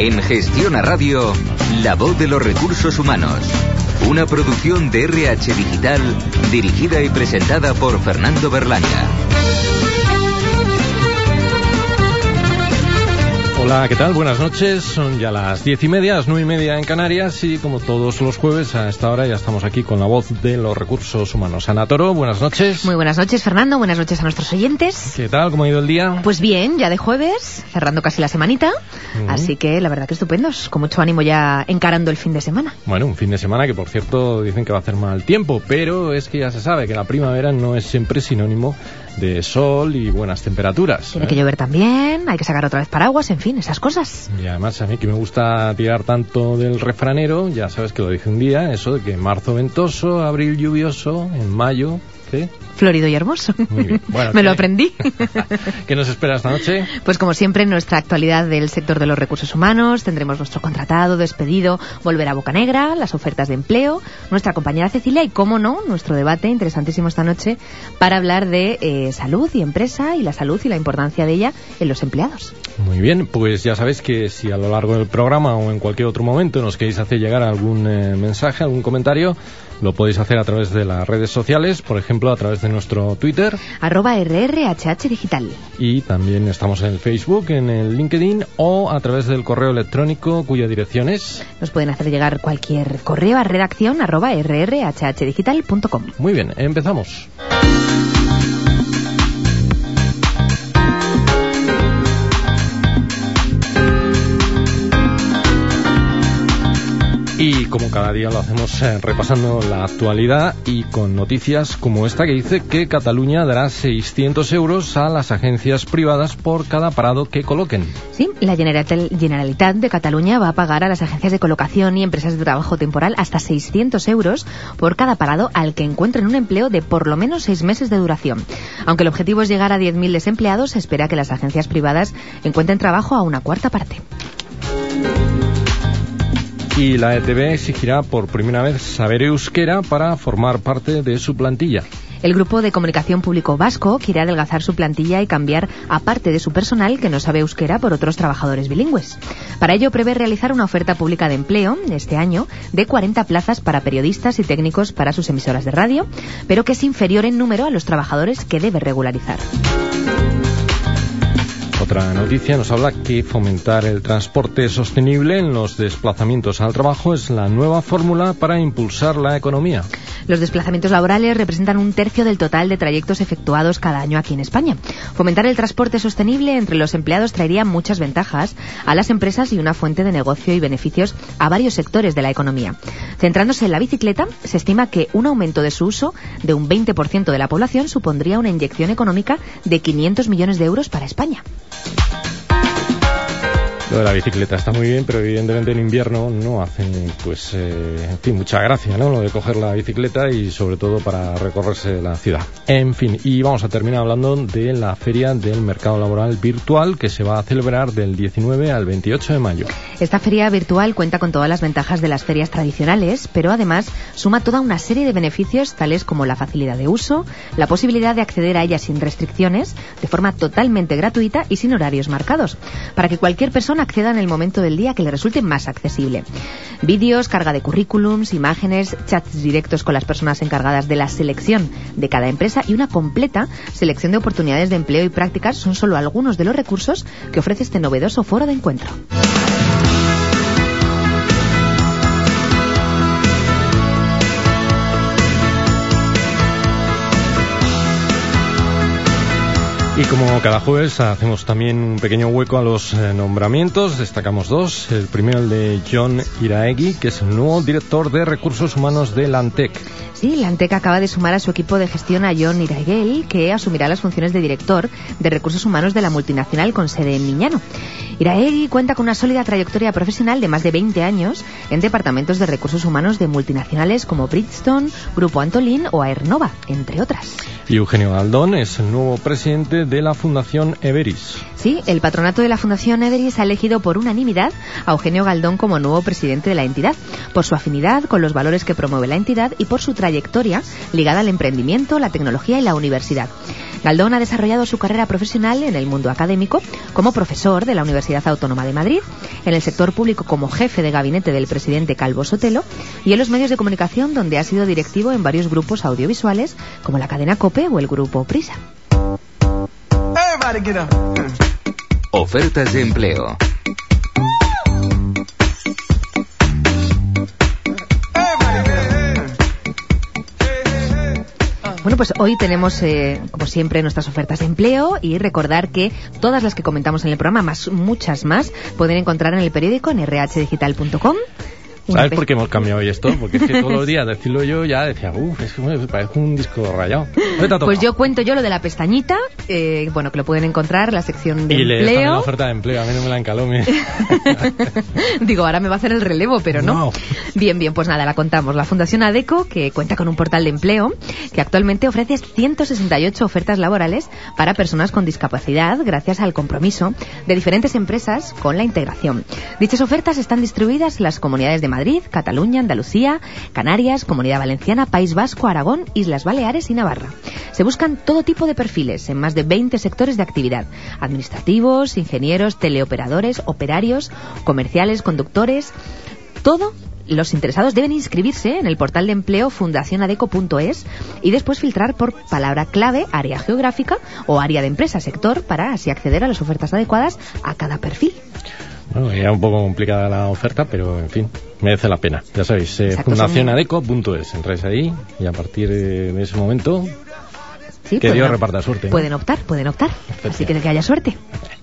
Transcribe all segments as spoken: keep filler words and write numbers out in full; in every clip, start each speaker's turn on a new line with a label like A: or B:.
A: En Gestiona Radio, La Voz de los Recursos Humanos. Una producción de R H Digital, dirigida y presentada por Fernando Berlanga.
B: Hola, ¿qué tal? Buenas noches. Son ya las diez y media, las nueve y media en Canarias y como todos los jueves a esta hora ya estamos aquí con la voz de los recursos humanos. Ana Toro, buenas noches.
C: Muy buenas noches, Fernando. Buenas noches a nuestros oyentes.
B: ¿Qué tal? ¿Cómo ha ido el día?
C: Pues bien, ya de jueves, cerrando casi la semanita. Uh-huh. Así que la verdad que estupendos, con mucho ánimo ya encarando el fin de semana.
B: Bueno, un fin de semana que por cierto dicen que va a hacer mal tiempo, pero es que ya se sabe que la primavera no es siempre sinónimo de sol y buenas temperaturas.
C: Tiene
B: ¿eh?
C: que llover también, hay que sacar otra vez paraguas, en fin, esas cosas.
B: Y además a mí que me gusta tirar tanto del refranero, ya sabes que lo dije un día, eso de que marzo ventoso, abril lluvioso, en mayo, ¿qué?
C: Florido y hermoso.
B: Muy bien. Bueno,
C: me
B: ¿qué?
C: lo aprendí.
B: ¿Qué nos espera esta noche?
C: Pues como siempre, en nuestra actualidad del sector de los recursos humanos tendremos nuestro contratado, despedido, volver a Boca Negra, las ofertas de empleo, nuestra compañera Cecilia y, cómo no, nuestro debate interesantísimo esta noche para hablar de eh, salud y empresa y la salud y la importancia de ella en los empleados.
B: Muy bien, pues ya sabéis que si a lo largo del programa o en cualquier otro momento nos queréis hacer llegar algún eh, mensaje, algún comentario, lo podéis hacer a través de las redes sociales, por ejemplo a través de nuestro Twitter
C: arroba R R H H Digital,
B: y también estamos en el Facebook, en el LinkedIn o a través del correo electrónico cuya dirección es...
C: Nos pueden hacer llegar cualquier correo a redacción arroba R R H H digital punto com.
B: Muy bien, empezamos. Y como cada día lo hacemos eh, repasando la actualidad y con noticias como esta que dice que Cataluña dará seiscientos euros a las agencias privadas por cada parado que coloquen.
C: Sí, la Generalitat de Cataluña va a pagar a las agencias de colocación y empresas de trabajo temporal hasta seiscientos euros por cada parado al que encuentren un empleo de por lo menos seis meses de duración. Aunque el objetivo es llegar a diez mil desempleados, se espera que las agencias privadas encuentren trabajo a una cuarta parte.
B: Y la E T B exigirá por primera vez saber euskera para formar parte de su plantilla.
C: El Grupo de Comunicación Público Vasco quiere adelgazar su plantilla y cambiar a parte de su personal que no sabe euskera por otros trabajadores bilingües. Para ello prevé realizar una oferta pública de empleo este año de cuarenta plazas para periodistas y técnicos para sus emisoras de radio, pero que es inferior en número a los trabajadores que debe regularizar.
B: Otra noticia nos habla que fomentar el transporte sostenible en los desplazamientos al trabajo es la nueva fórmula para impulsar la economía.
C: Los desplazamientos laborales representan un tercio del total de trayectos efectuados cada año aquí en España. Fomentar el transporte sostenible entre los empleados traería muchas ventajas a las empresas y una fuente de negocio y beneficios a varios sectores de la economía. Centrándose en la bicicleta, se estima que un aumento de su uso de un veinte por ciento de la población supondría una inyección económica de quinientos millones de euros para España.
B: Lo de la bicicleta está muy bien, pero evidentemente en invierno no hace, pues, eh, en fin, mucha gracia, ¿no? Lo de coger la bicicleta y sobre todo para recorrerse la ciudad. En fin, y vamos a terminar hablando de la Feria del Mercado Laboral Virtual que se va a celebrar del diecinueve al veintiocho de mayo.
C: Esta feria virtual cuenta con todas las ventajas de las ferias tradicionales, pero además suma toda una serie de beneficios tales como la facilidad de uso, la posibilidad de acceder a ella sin restricciones, de forma totalmente gratuita y sin horarios marcados, para que cualquier persona acceda en el momento del día que le resulte más accesible. Vídeos, carga de currículums, imágenes, chats directos con las personas encargadas de la selección de cada empresa y una completa selección de oportunidades de empleo y prácticas son solo algunos de los recursos que ofrece este novedoso foro de encuentro.
B: Y como cada jueves hacemos también un pequeño hueco a los eh, nombramientos, destacamos dos. El primero, el de Jon Iraegui, que es el nuevo director de Recursos Humanos de Lantec.
C: Sí, Lantec acaba de sumar a su equipo de gestión a Jon Iraegui, que asumirá las funciones de director de Recursos Humanos de la multinacional con sede en Miñano. Iraegui cuenta con una sólida trayectoria profesional de más de veinte años en departamentos de recursos humanos de multinacionales como Bridgestone, Grupo Antolín o Aernova, entre otras.
B: Y Eugenio Galdón es el nuevo presidente responsable de la Fundación Everis.
C: Sí, el patronato de la Fundación Everis ha elegido por unanimidad a Eugenio Galdón como nuevo presidente de la entidad, por su afinidad con los valores que promueve la entidad y por su trayectoria ligada al emprendimiento, la tecnología y la universidad. Galdón ha desarrollado su carrera profesional en el mundo académico como profesor de la Universidad Autónoma de Madrid, en el sector público como jefe de gabinete del presidente Calvo Sotelo y en los medios de comunicación, donde ha sido directivo en varios grupos audiovisuales como la cadena COPE o el grupo Prisa.
A: Ofertas de empleo.
C: Bueno, pues hoy tenemos, eh, como siempre, nuestras ofertas de empleo y recordar que todas las que comentamos en el programa, más muchas más, pueden encontrar en el periódico en erre hache digital punto com.
B: ¿Sabes por qué hemos cambiado hoy esto? Porque es que todos los días decirlo yo ya decía, uff, es que me parece un disco rayado.
C: Pues yo cuento yo lo de la pestañita, eh, bueno, que lo pueden encontrar en la sección de
B: y
C: empleo.
B: Y le la oferta de empleo, a mí no me la encalome.
C: Digo, ahora me va a hacer el relevo, pero no. no. Bien, bien, pues nada, la contamos. La Fundación ADECO, que cuenta con un portal de empleo, que actualmente ofrece ciento sesenta y ocho ofertas laborales para personas con discapacidad, gracias al compromiso de diferentes empresas con la integración. Dichas ofertas están distribuidas en las comunidades de Madrid, Cataluña, Andalucía, Canarias, Comunidad Valenciana, País Vasco, Aragón, Islas Baleares y Navarra. Se buscan todo tipo de perfiles en más de veinte sectores de actividad: administrativos, ingenieros, teleoperadores, operarios, comerciales, conductores. Todo. Los interesados deben inscribirse en el portal de empleo fundación adeco punto es y después filtrar por palabra clave, área geográfica o área de empresa, sector, para así acceder a las ofertas adecuadas a cada perfil.
B: Bueno, era un poco complicada la oferta, pero en fin, merece la pena. Ya sabéis, eh, fundación adeco punto es. Entráis ahí y a partir de ese momento, sí, que Dios reparta suerte, ¿no?
C: Pueden optar, pueden optar. Así que que haya suerte.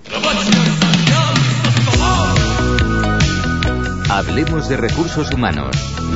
A: Hablemos de recursos humanos.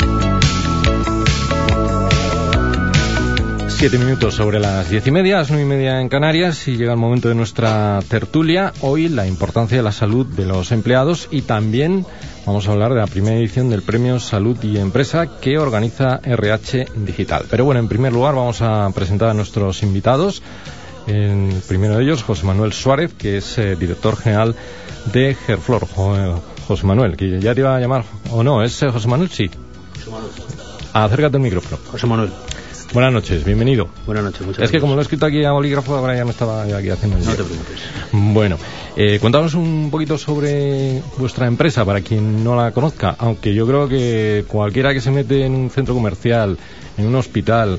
B: Siete minutos sobre las diez y media, las nueve y media en Canarias, y llega el momento de nuestra tertulia. Hoy la importancia de la salud de los empleados, y también vamos a hablar de la primera edición del Premio Salud y Empresa que organiza erre hache Digital. Pero bueno, en primer lugar vamos a presentar a nuestros invitados. El primero de ellos, José Manuel Suárez, que es eh, director general de Gerflor. Jo, José Manuel, que ya te iba a llamar, o no, ¿es eh, José Manuel? Sí.
D: José Manuel.
B: Acércate al micrófono.
D: José Manuel.
B: Buenas noches, bienvenido.
D: Buenas noches, muchas
B: Es
D: gracias.
B: que como lo he escrito aquí a bolígrafo, ahora ya me estaba yo aquí haciendo el
D: No
B: día.
D: te preocupes.
B: Bueno, eh, cuéntanos un poquito sobre vuestra empresa, para quien no la conozca, aunque yo creo que cualquiera que se mete en un centro comercial, en un hospital,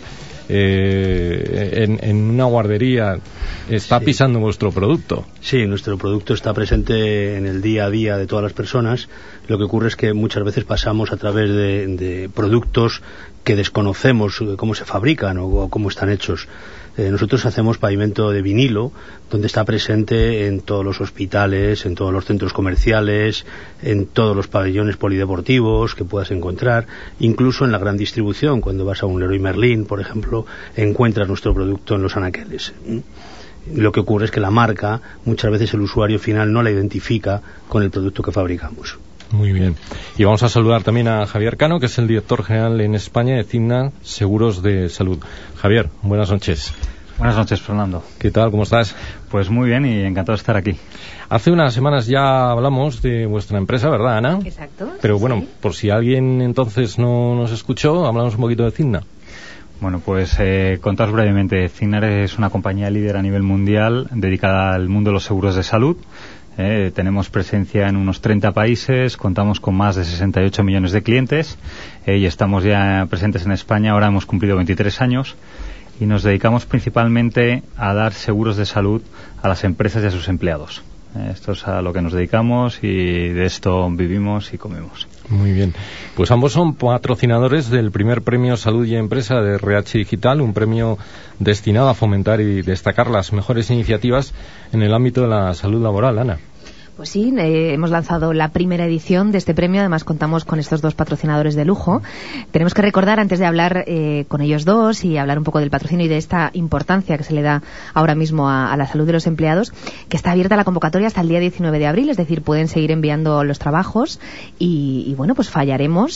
B: eh, en, en una guardería, está sí. pisando vuestro producto.
D: Sí, nuestro producto está presente en el día a día de todas las personas. Lo que ocurre es que muchas veces pasamos a través de, de productos que desconocemos cómo se fabrican o, o cómo están hechos. Eh, nosotros hacemos pavimento de vinilo, donde está presente en todos los hospitales, en todos los centros comerciales, en todos los pabellones polideportivos que puedas encontrar, incluso en la gran distribución. Cuando vas a un Leroy Merlin, por ejemplo, encuentras nuestro producto en los anaqueles. Lo que ocurre es que la marca, muchas veces el usuario final no la identifica con el producto que fabricamos.
B: Muy bien. Y vamos a saludar también a Javier Cano, que es el director general en España de Cigna Seguros de Salud. Javier, buenas noches.
E: Buenas noches, Fernando.
B: ¿Qué tal? ¿Cómo estás?
E: Pues muy bien y encantado de estar aquí.
B: Hace unas semanas ya hablamos de vuestra empresa, ¿verdad, Ana?
C: Exacto.
B: Pero
C: sí,
B: bueno,
C: sí.
B: por si alguien entonces no nos escuchó, hablamos un poquito de Cigna.
E: Bueno, pues eh, contaros brevemente. Cigna es una compañía líder a nivel mundial dedicada al mundo de los seguros de salud. Eh, tenemos presencia en unos treinta países, contamos con más de sesenta y ocho millones de clientes eh, y estamos ya presentes en España. Ahora hemos cumplido veintitrés años y nos dedicamos principalmente a dar seguros de salud a las empresas y a sus empleados. Eh, esto es a lo que nos dedicamos y de esto vivimos y comemos.
B: Muy bien. Pues ambos son patrocinadores del primer Premio Salud y Empresa de erre hache Digital, un premio destinado a fomentar y destacar las mejores iniciativas en el ámbito de la salud laboral. Ana.
C: Pues sí, eh, hemos lanzado la primera edición de este premio. Además contamos con estos dos patrocinadores de lujo. Tenemos que recordar, antes de hablar eh, con ellos dos y hablar un poco del patrocinio y de esta importancia que se le da ahora mismo a, a la salud de los empleados, que está abierta la convocatoria hasta el día diecinueve de abril, es decir, pueden seguir enviando los trabajos y, y bueno, pues fallaremos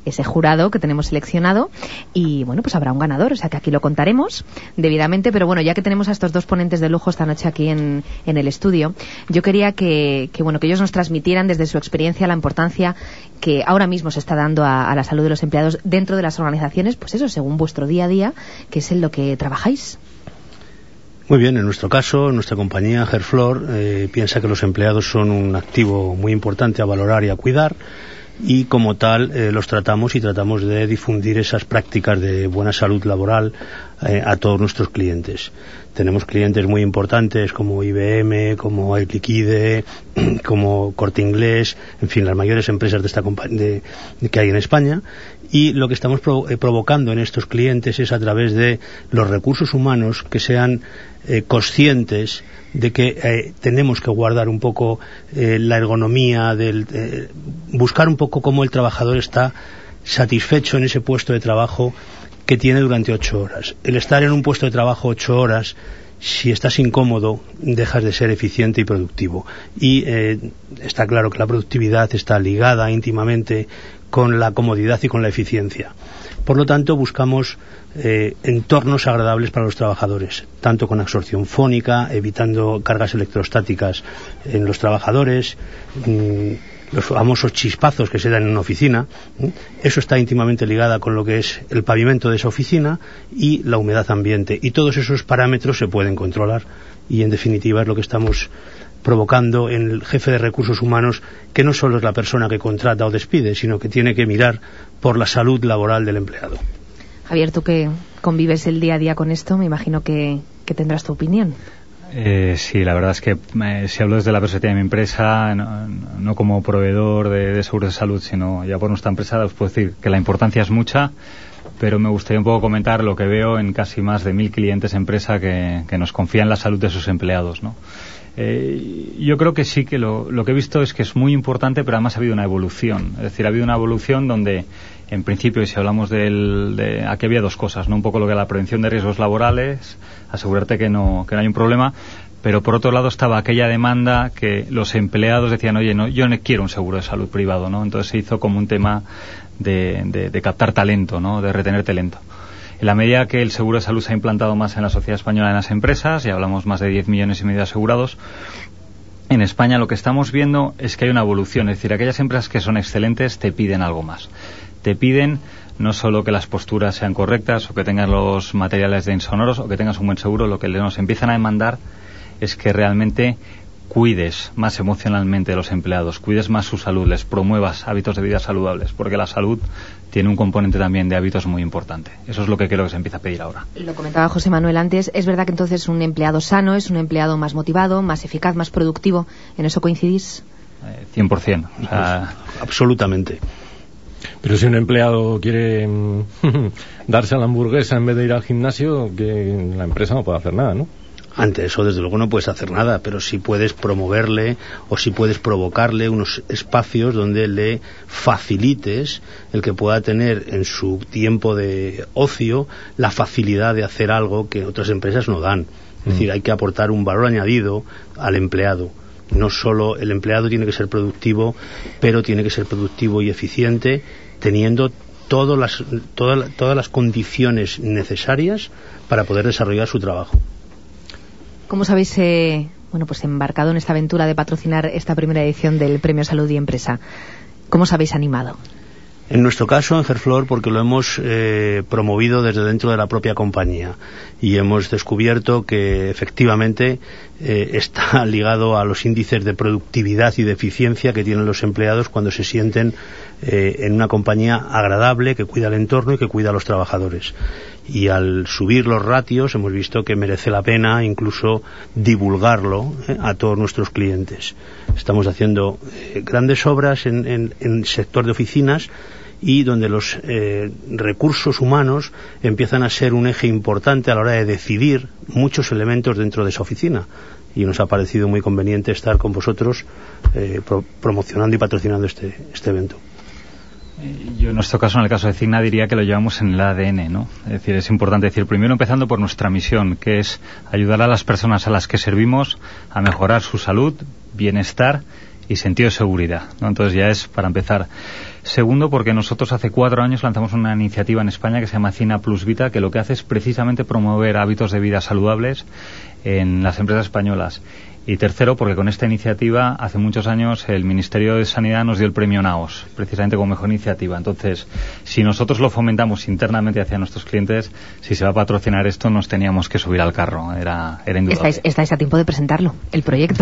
C: ese jurado que tenemos seleccionado y, bueno, pues habrá un ganador, o sea que aquí lo contaremos debidamente, pero bueno, ya que tenemos a estos dos ponentes de lujo esta noche aquí en, en el estudio, yo quería que, que, bueno, que ellos nos transmitieran desde su experiencia la importancia que ahora mismo se está dando a, a la salud de los empleados dentro de las organizaciones, pues eso, según vuestro día a día, que es en lo que trabajáis.
D: Muy bien, en nuestro caso, nuestra compañía Gerflor eh, piensa que los empleados son un activo muy importante a valorar y a cuidar, y como tal eh, los tratamos y tratamos de difundir esas prácticas de buena salud laboral eh, a todos nuestros clientes. Tenemos clientes muy importantes como I B M, como Air Liquide, como Corte Inglés, en fin, las mayores empresas de esta de, de, que hay en España, y lo que estamos pro, eh, provocando en estos clientes es a través de los recursos humanos que sean eh, conscientes de que eh, tenemos que guardar un poco eh, la ergonomía, del, eh, buscar un poco cómo el trabajador está satisfecho en ese puesto de trabajo que tiene durante ocho horas. El estar en un puesto de trabajo ocho horas, si estás incómodo, dejas de ser eficiente y productivo. Y eh, está claro que la productividad está ligada íntimamente con la comodidad y con la eficiencia. Por lo tanto, buscamos eh, entornos agradables para los trabajadores, tanto con absorción fónica, evitando cargas electrostáticas en los trabajadores, mmm, los famosos chispazos que se dan en una oficina. Eso está íntimamente ligado con lo que es el pavimento de esa oficina y la humedad ambiente, y todos esos parámetros se pueden controlar, y en definitiva es lo que estamos provocando en el jefe de recursos humanos, que no solo es la persona que contrata o despide, sino que tiene que mirar por la salud laboral del empleado.
C: Javier, tú que convives el día a día con esto, me imagino que, que tendrás tu opinión.
E: Eh, sí, la verdad es que eh, si hablo desde la perspectiva de mi empresa, no, no como proveedor de, de seguros de salud, sino ya por nuestra empresa, os puedo decir que la importancia es mucha, pero me gustaría un poco comentar lo que veo en casi más de mil clientes empresa que, que nos confían la salud de sus empleados, ¿no? Eh, yo creo que sí, que lo, lo que he visto es que es muy importante, pero además ha habido una evolución. Es decir, ha habido una evolución donde, en principio, y si hablamos del, de... Aquí había dos cosas, ¿no? Un poco lo que es la prevención de riesgos laborales, asegurarte que no, que no hay un problema, pero por otro lado estaba aquella demanda que los empleados decían, oye, no, yo no quiero un seguro de salud privado, ¿no? Entonces se hizo como un tema de, de, de captar talento, ¿no? De retener talento. En la medida que el seguro de salud se ha implantado más en la sociedad española, en las empresas, y hablamos más de diez millones y medio de asegurados, en España lo que estamos viendo es que hay una evolución. Es decir, aquellas empresas que son excelentes te piden algo más. Te piden no solo que las posturas sean correctas o que tengas los materiales de insonoros o que tengas un buen seguro, lo que nos empiezan a demandar es que realmente cuides más emocionalmente de los empleados, cuides más su salud, les promuevas hábitos de vida saludables, porque la salud tiene un componente también de hábitos muy importante. Eso es lo que creo que se empieza a pedir ahora.
C: Lo comentaba José Manuel antes, ¿es verdad que entonces un empleado sano es un empleado más motivado, más eficaz, más productivo? ¿En eso coincidís?
E: Eh, cien por ciento. O sea,
D: pues, absolutamente.
B: Pero si un empleado quiere darse a la hamburguesa en vez de ir al gimnasio, que la empresa no puede hacer nada, ¿no?
D: Ante eso, desde luego, no puedes hacer nada, pero sí puedes promoverle o sí puedes provocarle unos espacios donde le facilites el que pueda tener en su tiempo de ocio la facilidad de hacer algo que otras empresas no dan. Es mm. decir, hay que aportar un valor añadido al empleado. No solo el empleado tiene que ser productivo, pero tiene que ser productivo y eficiente, teniendo todas las, todas, todas las condiciones necesarias para poder desarrollar su trabajo.
C: ¿Cómo os habéis eh, bueno, pues embarcado en esta aventura de patrocinar esta primera edición del Premio Salud y Empresa? ¿Cómo os habéis animado?
D: En nuestro caso, en Gerflor, porque lo hemos eh, promovido desde dentro de la propia compañía y hemos descubierto que efectivamente eh, está ligado a los índices de productividad y de eficiencia que tienen los empleados cuando se sienten eh, en una compañía agradable, que cuida el entorno y que cuida a los trabajadores. Y al subir los ratios hemos visto que merece la pena incluso divulgarlo eh, a todos nuestros clientes. Estamos haciendo eh, grandes obras en, en, en el sector de oficinas, y donde los eh, recursos humanos empiezan a ser un eje importante a la hora de decidir muchos elementos dentro de esa oficina, y nos ha parecido muy conveniente estar con vosotros eh, pro promocionando y patrocinando este, este evento.
E: Yo en nuestro caso, en el caso de Cigna, diría que lo llevamos en el A D N, ¿no? Es decir, es importante decir, primero empezando por nuestra misión, que es ayudar a las personas a las que servimos a mejorar su salud, bienestar y sentido de seguridad, ¿no? Entonces ya es para empezar. Segundo, porque nosotros hace cuatro años lanzamos una iniciativa en España que se llama Cina Plus Vita, que lo que hace es precisamente promover hábitos de vida saludables en las empresas españolas. Y tercero, porque con esta iniciativa, hace muchos años, el Ministerio de Sanidad nos dio el premio NAOS, precisamente como mejor iniciativa. Entonces, si nosotros lo fomentamos internamente hacia nuestros clientes, si se va a patrocinar esto, nos teníamos que subir al carro. Era, era indudable.
C: Estáis, estáis a tiempo de presentarlo, el proyecto,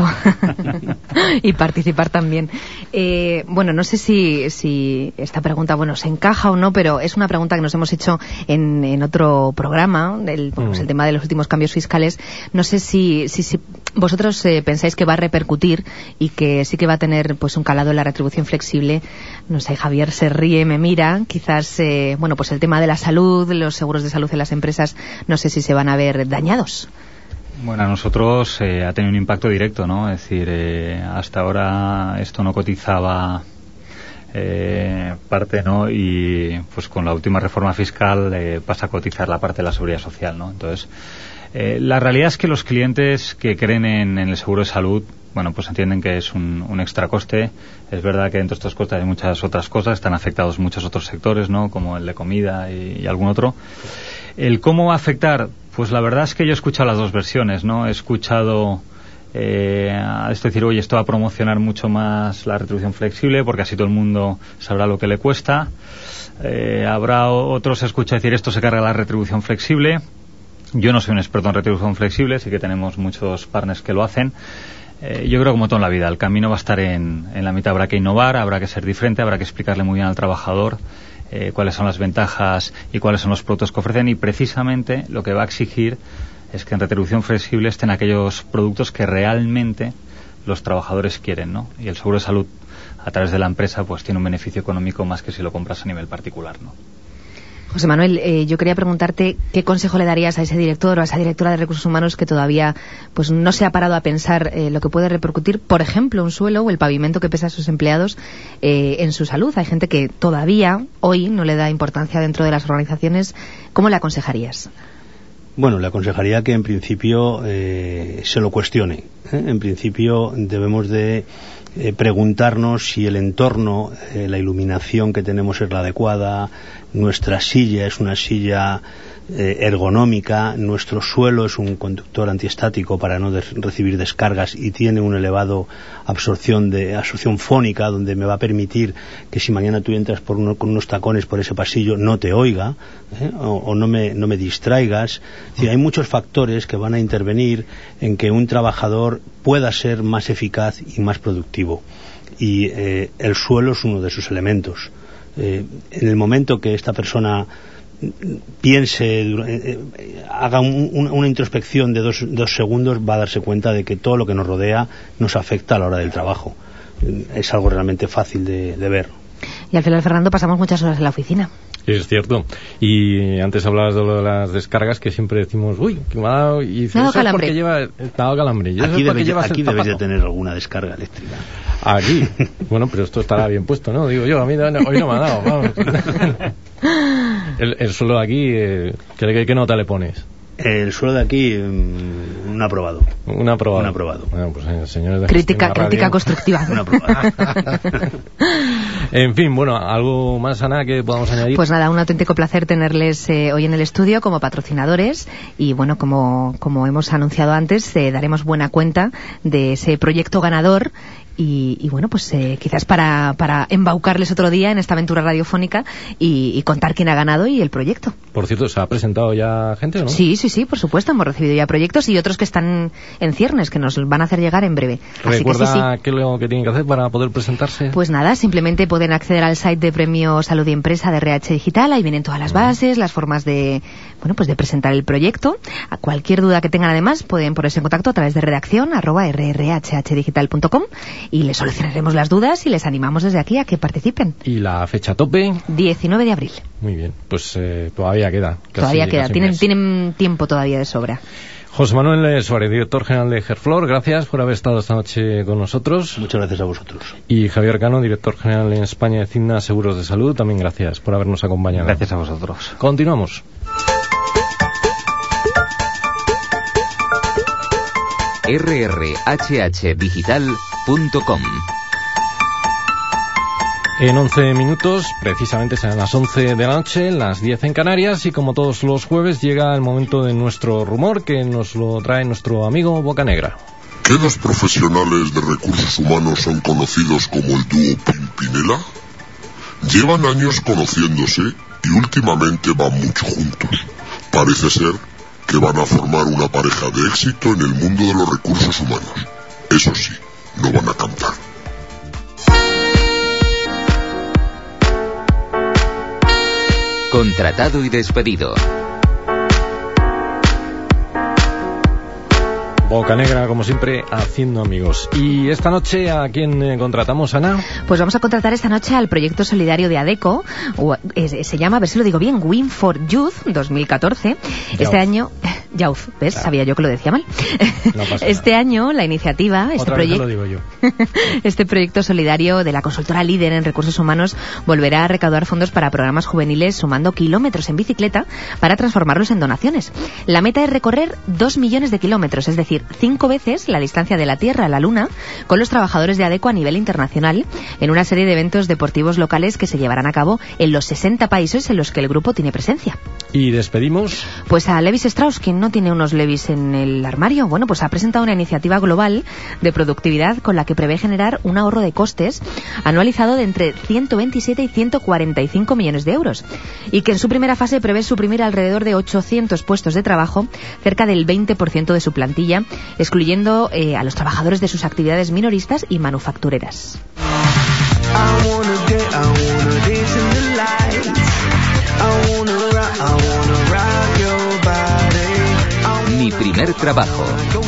C: y participar también. Eh, bueno, no sé si, si esta pregunta, bueno, se encaja o no, pero es una pregunta que nos hemos hecho en, en otro programa, el, bueno, pues el tema de los últimos cambios fiscales. No sé si, si, si vosotros eh, pensáis que va a repercutir y que sí que va a tener pues un calado en la retribución flexible. No sé, Javier se ríe, me mira. Quizás, eh, bueno, pues el tema de la salud, los seguros de salud en las empresas, no sé si se van a ver dañados.
E: Bueno, a nosotros eh, ha tenido un impacto directo, ¿no? Es decir, eh, hasta ahora esto no cotizaba eh, parte, ¿no? Y pues con la última reforma fiscal eh, pasa a cotizar la parte de la seguridad social, ¿no? Entonces, Eh, la realidad es que los clientes que creen en, en el seguro de salud, bueno, pues entienden que es un, un extra coste. Es verdad que dentro de estos costes hay muchas otras cosas, están afectados muchos otros sectores, ¿no? Como el de comida y, y algún otro. El cómo va a afectar, pues la verdad es que yo he escuchado las dos versiones, ¿no? He escuchado eh, es decir, oye, esto va a promocionar mucho más la retribución flexible porque así todo el mundo sabrá lo que le cuesta. Eh, habrá otros que escuchan decir esto se carga la retribución flexible. Yo no soy un experto en retribución flexible, sí que tenemos muchos partners que lo hacen. Eh, yo creo como todo en la vida, el camino va a estar en, en la mitad. Habrá que innovar, habrá que ser diferente, habrá que explicarle muy bien al trabajador eh, cuáles son las ventajas y cuáles son los productos que ofrecen, y precisamente lo que va a exigir es que en retribución flexible estén aquellos productos que realmente los trabajadores quieren, ¿no? Y el seguro de salud a través de la empresa pues tiene un beneficio económico más que si lo compras a nivel particular, ¿no?
C: José Manuel, eh, yo quería preguntarte qué consejo le darías a ese director o a esa directora de recursos humanos que todavía pues no se ha parado a pensar eh, lo que puede repercutir, por ejemplo, un suelo o el pavimento que pesa a sus empleados eh, en su salud. Hay gente que todavía hoy no le da importancia dentro de las organizaciones. ¿Cómo le aconsejarías?
D: Bueno, le aconsejaría que en principio eh, se lo cuestione. ¿eh? En principio debemos de eh, preguntarnos si el entorno, eh, la iluminación que tenemos es la adecuada, nuestra silla es una silla eh, ergonómica, nuestro suelo es un conductor antiestático para no de- recibir descargas y tiene una elevada absorción de absorción fónica, donde me va a permitir que si mañana tú entras por uno, con unos tacones por ese pasillo no te oiga ¿eh? o, o no me no me distraigas. Es decir, hay muchos factores que van a intervenir en que un trabajador pueda ser más eficaz y más productivo, y eh, el suelo es uno de sus elementos. Eh, en el momento que esta persona piense, eh, eh, haga un, un, una introspección de dos, dos segundos, va a darse cuenta de que todo lo que nos rodea nos afecta a la hora del trabajo. Eh, es algo realmente fácil de, de ver.
C: Y al final, Fernando, pasamos muchas horas en la oficina.
B: Es cierto. Y antes hablabas de lo de las descargas, que siempre decimos, uy, que me ha dado... Y dices,
C: Me ha dado
B: eso es
C: calambre.
B: porque lleva... Te ha dado calambre. Y eso
D: Aquí,
B: es porque
D: debes,
B: llevas
D: aquí
B: el
D: debes de
B: zapato.
D: tener alguna descarga eléctrica.
B: Aquí. Bueno, pero esto estará bien puesto, ¿no? Digo yo, a mí no, hoy no me ha dado. Vamos. el, el suelo de aquí, eh, ¿qué, ¿qué nota le pones?
D: El suelo de aquí, um, un aprobado.
B: Un aprobado.
D: Un aprobado.
B: Bueno, pues eh, señores de
C: Crítica,
B: Gestina
C: crítica
B: Radio.
C: constructiva.
D: Un aprobado.
B: En fin, bueno, ¿algo más, Ana, que podamos añadir?
C: Pues nada, un auténtico placer tenerles eh, hoy en el estudio como patrocinadores, y bueno, como, como hemos anunciado antes, eh, daremos buena cuenta de ese proyecto ganador. Y, y bueno, pues eh, quizás para, para embaucarles otro día en esta aventura radiofónica y, y contar quién ha ganado y el proyecto.
B: Por cierto, ¿se ha presentado ya gente o no?
C: Sí, sí, sí, por supuesto, hemos recibido ya proyectos y otros que están en ciernes, que nos van a hacer llegar en breve. Así que sí, sí.
B: ¿Recuerda qué es lo que tienen que hacer para poder presentarse?
C: Pues nada, simplemente pueden acceder al site de Premio Salud y Empresa de R H Digital. Ahí vienen todas las bases, las formas de, bueno, pues de presentar el proyecto. A cualquier duda que tengan, además, pueden ponerse en contacto a través de redacción arroba r r h h digital punto com y les solucionaremos las dudas y les animamos desde aquí a que participen.
B: ¿Y la fecha tope?
C: diecinueve de abril.
B: Muy bien, pues eh, todavía queda. Casi,
C: Todavía queda,
B: casi un
C: tienen,
B: mes.
C: tienen tiempo todavía de sobra.
B: José Manuel Suárez, director general de Gerflor, gracias por haber estado esta noche con nosotros.
D: Muchas gracias a vosotros.
B: Y Javier Cano, director general en España de Cigna Seguros de Salud, también gracias por habernos acompañado.
E: Gracias a vosotros.
B: Continuamos.
A: r r h h digital punto com
B: En once minutos, precisamente serán las once de la noche, las diez en Canarias, y como todos los jueves llega el momento de nuestro rumor, que nos lo trae nuestro amigo Bocanegra.
F: ¿Qué dos profesionales de recursos humanos son conocidos como el dúo Pimpinela? Llevan años conociéndose y últimamente van mucho juntos. Parece ser que van a formar una pareja de éxito en el mundo de los recursos humanos. Eso sí, no van a cantar.
A: Contratado y despedido.
B: Bocanegra, como siempre, haciendo amigos. ¿Y esta noche a quién eh, contratamos, Ana?
C: Pues vamos a contratar esta noche al proyecto solidario de ADECO. O, eh, se llama, a ver si lo digo bien, Win for Youth dos mil catorce. Youth. Este año... Youth, ¿ves? Claro. Sabía yo que lo decía mal. No pasa este nada. Año, la iniciativa, este proyecto... lo digo yo. Este proyecto solidario de la consultora líder en recursos humanos volverá a recaudar fondos para programas juveniles sumando kilómetros en bicicleta para transformarlos en donaciones. La meta es recorrer dos millones de kilómetros, es decir, cinco veces la distancia de la Tierra a la Luna, con los trabajadores de ADECO a nivel internacional, en una serie de eventos deportivos locales que se llevarán a cabo en los sesenta países en los que el grupo tiene presencia.
B: ¿Y despedimos?
C: Pues a Levis Strauss, quien no tiene unos Levis en el armario. Bueno, pues ha presentado una iniciativa global de productividad con la que prevé generar un ahorro de costes anualizado de entre ciento veintisiete y ciento cuarenta y cinco millones de euros, y que en su primera fase prevé suprimir alrededor de ochocientos puestos de trabajo, cerca del veinte por ciento de su plantilla, excluyendo eh, a los trabajadores de sus actividades minoristas y manufactureras.
A: Mi primer trabajo.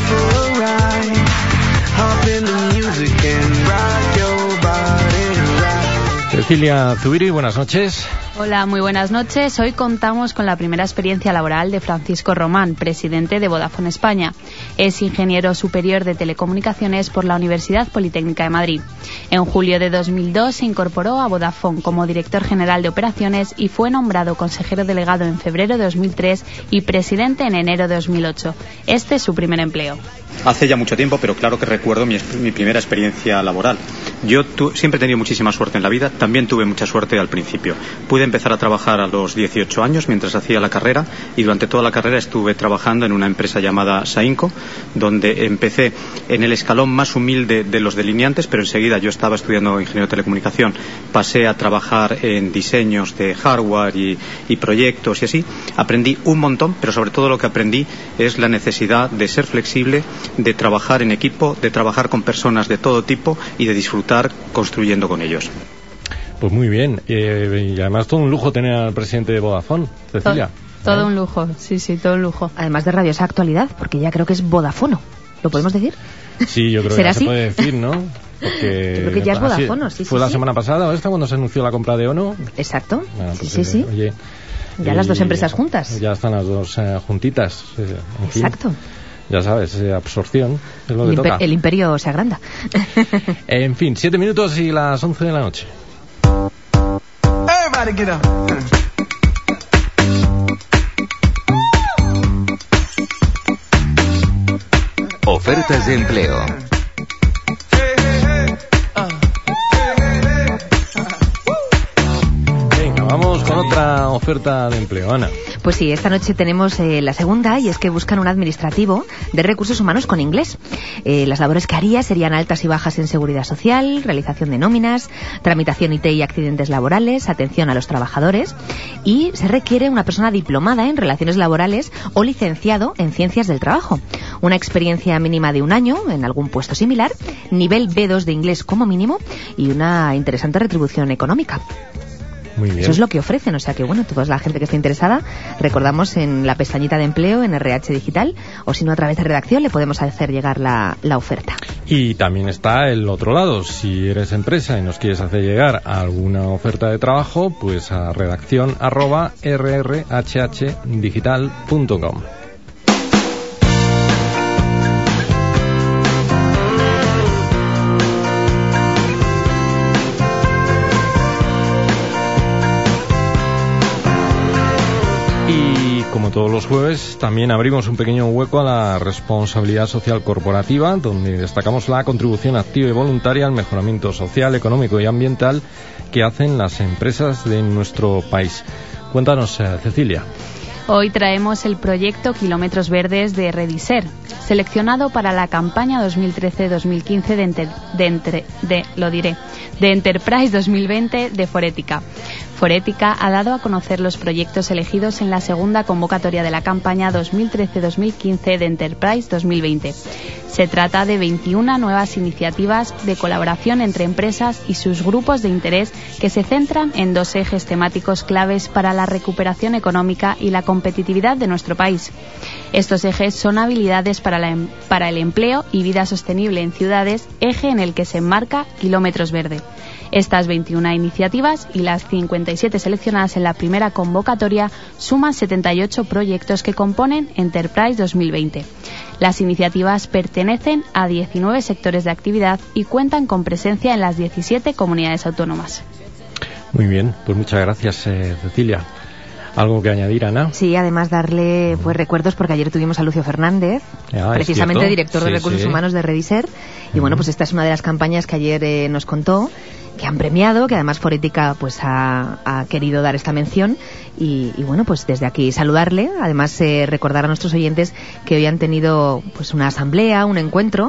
B: Cecilia Zubiri, buenas noches.
G: Hola, muy buenas noches. Hoy contamos con la primera experiencia laboral de Francisco Román, presidente de Vodafone España. Es ingeniero superior de telecomunicaciones por la Universidad Politécnica de Madrid. En julio de dos mil dos se incorporó a Vodafone como director general de operaciones y fue nombrado consejero delegado en febrero de dos mil tres y presidente en enero de dos mil ocho. Este es su primer empleo.
H: Hace ya mucho tiempo, pero claro que recuerdo mi, mi primera experiencia laboral. Yo tu, siempre he tenido muchísima suerte en la vida, también tuve mucha suerte al principio. Pude empezar a trabajar a los dieciocho años mientras hacía la carrera, y durante toda la carrera estuve trabajando en una empresa llamada Sainco, donde empecé en el escalón más humilde de los delineantes, pero enseguida yo estaba estudiando ingeniero de telecomunicación, pasé a trabajar en diseños de hardware y, y proyectos y así. Aprendí un montón, pero sobre todo lo que aprendí es la necesidad de ser flexible, de trabajar en equipo, de trabajar con personas de todo tipo y de disfrutar construyendo con ellos.
B: Pues muy bien, eh, y además todo un lujo tener al presidente de Vodafone, Cecilia.
G: Todo, todo ¿eh? un lujo, sí, sí, todo un lujo.
C: Además de rabiosa actualidad, porque ya creo que es Vodafono, ¿lo podemos decir?
B: Sí, yo creo que ya se puede decir, ¿no? Porque
C: yo creo que ya es Vodafono, sí, sí.
B: ¿Fue
C: sí,
B: la
C: sí.
B: semana pasada o esta cuando se anunció la compra de Ono?
C: Exacto,
B: bueno, pues,
C: sí, sí,
B: eh,
C: sí.
B: Oye,
C: ya las dos empresas juntas.
B: Ya están las dos eh, juntitas. Eh, en
C: Exacto.
B: Fin. Ya sabes, eh, absorción es lo
C: el,
B: que
C: imper-
B: toca.
C: el imperio se agranda.
B: En fin, siete minutos y las once de la noche.
I: Everybody get up.
A: Ofertas de empleo.
B: Venga, vamos con otra oferta de empleo, Ana.
C: Pues sí, esta noche tenemos eh, la segunda, y es que buscan un administrativo de recursos humanos con inglés. Eh, las labores que haría serían altas y bajas en seguridad social, realización de nóminas, tramitación I T y accidentes laborales, atención a los trabajadores, y se requiere una persona diplomada en relaciones laborales o licenciado en ciencias del trabajo, una experiencia mínima de un año en algún puesto similar, nivel B dos de inglés como mínimo y una interesante retribución económica.
B: Muy bien.
C: Eso es lo que ofrecen, o sea que bueno, toda la gente que esté interesada, recordamos en la pestañita de empleo en R H Digital, o si no a través de redacción le podemos hacer llegar la, la oferta.
B: Y también está el otro lado, si eres empresa y nos quieres hacer llegar alguna oferta de trabajo, pues a redacción arroba rrhh digital punto com. todos los jueves, también abrimos un pequeño hueco a la responsabilidad social corporativa, donde destacamos la contribución activa y voluntaria al mejoramiento social, económico y ambiental que hacen las empresas de nuestro país. Cuéntanos, eh, Cecilia.
G: Hoy traemos el proyecto Kilómetros Verdes de Rediser, seleccionado para la campaña dos mil trece dos mil quince de, enter, de, entre, de, lo diré, de Enterprise dos mil veinte de Forética. Forética ha dado a conocer los proyectos elegidos en la segunda convocatoria de la campaña dos mil trece dos mil quince de Enterprise dos mil veinte. Se trata de veintiuna nuevas iniciativas de colaboración entre empresas y sus grupos de interés que se centran en dos ejes temáticos claves para la recuperación económica y la competitividad de nuestro país. Estos ejes son habilidades para, la, para el empleo y vida sostenible en ciudades, eje en el que se enmarca Kilómetros Verde. Estas veintiuna iniciativas y las cincuenta y siete seleccionadas en la primera convocatoria suman setenta y ocho proyectos que componen Enterprise dos mil veinte. Las iniciativas pertenecen a diecinueve sectores de actividad y cuentan con presencia en las diecisiete comunidades autónomas.
B: Muy bien, pues muchas gracias, eh, Cecilia. ¿Algo que añadir, Ana?
C: Sí, además darle pues recuerdos, porque ayer tuvimos a Lucio Fernández, ah, precisamente director de sí, Recursos sí. Humanos de Rediser, y uh-huh. bueno, pues esta es una de las campañas que ayer eh, nos contó, que han premiado, que además Forética pues ha, ha querido dar esta mención, y, y bueno, pues desde aquí saludarle, además eh, recordar a nuestros oyentes que hoy han tenido pues una asamblea, un encuentro,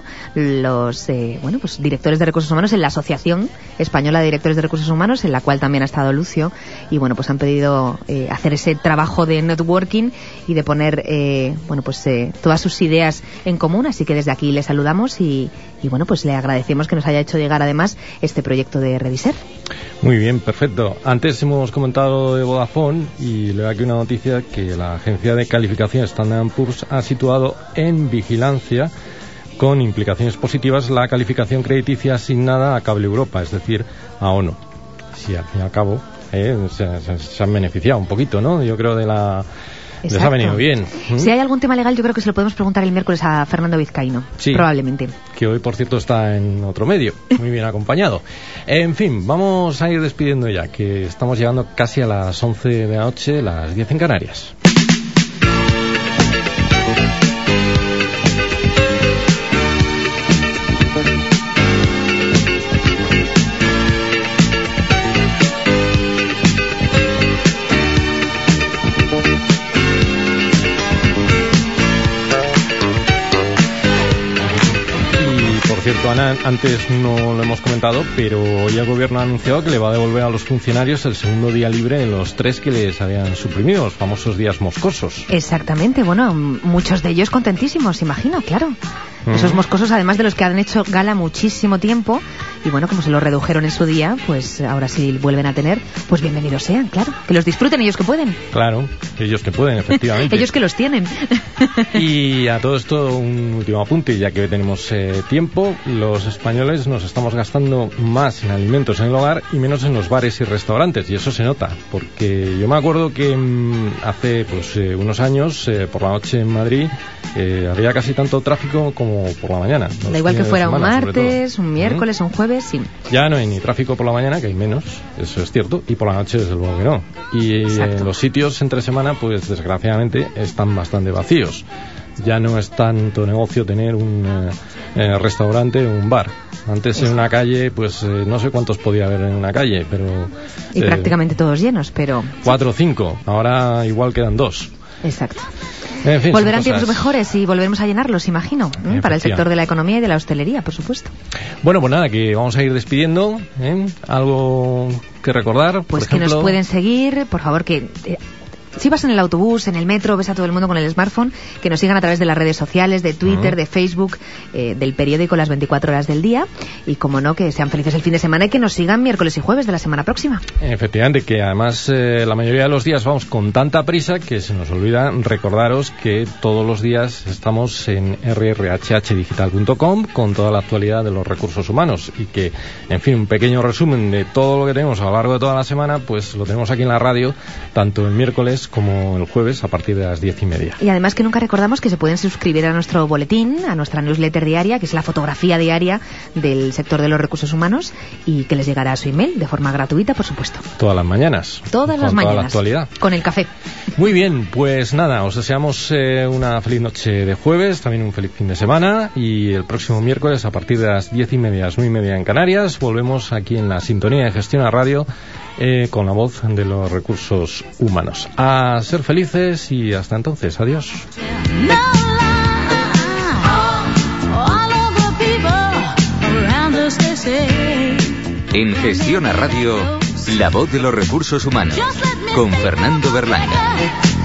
C: los eh, bueno pues directores de Recursos Humanos en la Asociación Española de Directores de Recursos Humanos, en la cual también ha estado Lucio, y bueno, pues han pedido eh, hacer ese trabajo de networking y de poner eh, bueno pues eh, todas sus ideas en común, así que desde aquí le saludamos y, y bueno, pues le agradecemos que nos haya hecho llegar además este proyecto de Rediser.
B: Muy bien, perfecto. Antes hemos comentado de Vodafone y le doy aquí una noticia que la agencia de calificación Standard and Poor's ha situado en vigilancia con implicaciones positivas la calificación crediticia asignada a Cable Europa, es decir, a ONO. Si al fin y al cabo eh, se, se, se han beneficiado un poquito, ¿no? Yo creo de la... Exacto. Les ha venido bien. ¿Mm?
C: Si hay algún tema legal, yo creo que se lo podemos preguntar el miércoles a Fernando Vizcaíno. Sí, probablemente.
B: Que hoy, por cierto, está en otro medio, muy bien acompañado. En fin, vamos a ir despidiendo ya, que estamos llegando casi a las once de la noche, las diez en Canarias. Cierto, Ana, antes no lo hemos comentado, pero hoy el gobierno ha anunciado que le va a devolver a los funcionarios el segundo día libre en los tres que les habían suprimido, los famosos días moscosos.
C: Exactamente, bueno, muchos de ellos contentísimos, imagino, claro. Mm. Esos moscosos, además de los que han hecho gala muchísimo tiempo, y bueno, como se los redujeron en su día, pues ahora sí vuelven a tener, pues bienvenidos sean, claro. Que los disfruten ellos que pueden.
B: Claro, ellos que pueden, efectivamente.
C: Ellos que los tienen.
B: Y a todo esto, un último apunte, ya que tenemos eh, tiempo. Los españoles nos estamos gastando más en alimentos en el hogar y menos en los bares y restaurantes, y eso se nota, porque yo me acuerdo que mmm, hace pues eh, unos años, eh, por la noche en Madrid, eh, había casi tanto tráfico como por la mañana.
C: Da igual que fuera semana, un martes, un miércoles, ¿Mm? un jueves, sí.
B: Ya no hay ni tráfico por la mañana, que hay menos, eso es cierto, y por la noche desde luego que no. Y eh, los sitios entre semana, pues desgraciadamente, están bastante vacíos. Ya no es tanto negocio tener un eh, eh, restaurante o un bar. Antes en una calle, pues eh, no sé cuántos podía haber en una calle, pero...
C: Y eh, prácticamente todos llenos, pero...
B: Cuatro o cinco, ahora igual quedan dos.
C: Exacto.
B: En fin,
C: volverán tiempos mejores y volveremos a llenarlos, imagino, ¿eh? Para el sector de la economía y de la hostelería, por supuesto.
B: Bueno, pues nada, que vamos a ir despidiendo, ¿eh? Algo que recordar,
C: pues
B: por ejemplo...
C: que nos pueden seguir, por favor, que... Eh, si vas en el autobús, en el metro, ves a todo el mundo con el smartphone, que nos sigan a través de las redes sociales, de Twitter, uh-huh. de Facebook, eh, del periódico Las veinticuatro horas del día, y como no, que sean felices el fin de semana y que nos sigan miércoles y jueves de la semana próxima.
B: Efectivamente, que además eh, la mayoría de los días vamos con tanta prisa que se nos olvida recordaros que todos los días estamos en erre erre hache hache digital punto com con toda la actualidad de los recursos humanos, y que, en fin, un pequeño resumen de todo lo que tenemos a lo largo de toda la semana, pues lo tenemos aquí en la radio, tanto el miércoles martes como el jueves a partir de las diez y media.
C: Y además que nunca recordamos que se pueden suscribir a nuestro boletín, a nuestra newsletter diaria, que es la fotografía diaria del sector de los recursos humanos, y que les llegará a su email de forma gratuita, por supuesto.
B: Todas las mañanas.
C: Todas las
B: con
C: mañanas.
B: Toda la actualidad.
C: Con el café.
B: Muy bien, pues nada, os deseamos eh, una feliz noche de jueves, también un feliz fin de semana, y el próximo miércoles a partir de las diez y media, las nueve y media en Canarias, volvemos aquí en la sintonía de Gestión a Radio eh, con la voz de los recursos humanos. A ser felices y hasta entonces, adiós.
A: En Gestión a Radio, la voz de los recursos humanos, con Fernando Berlanga.